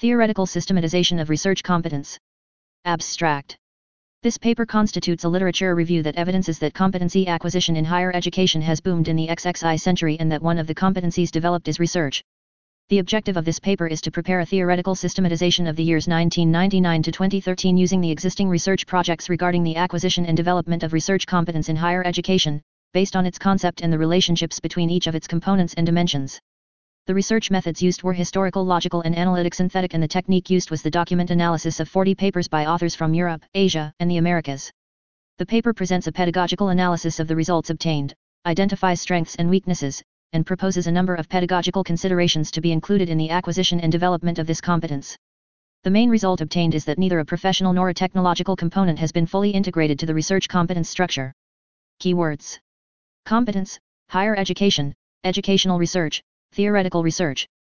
Theoretical systematization of research competence. Abstract. This paper constitutes a literature review that evidences that competency acquisition in higher education has boomed in the XXI century and that one of the competencies developed is research. The objective of this paper is to prepare a theoretical systematization of the years 1999 to 2013 using the existing research projects regarding the acquisition and development of research competence in higher education, based on its concept and the relationships between each of its components and dimensions. The research methods used were historical, logical and analytic synthetic, and the technique used was the document analysis of 40 papers by authors from Europe, Asia, and the Americas. The paper presents a pedagogical analysis of the results obtained, identifies strengths and weaknesses, and proposes a number of pedagogical considerations to be included in the acquisition and development of this competence. The main result obtained is that neither a professional nor a technological component has been fully integrated to the research competence structure. Keywords: competence, higher education, educational research, theoretical research,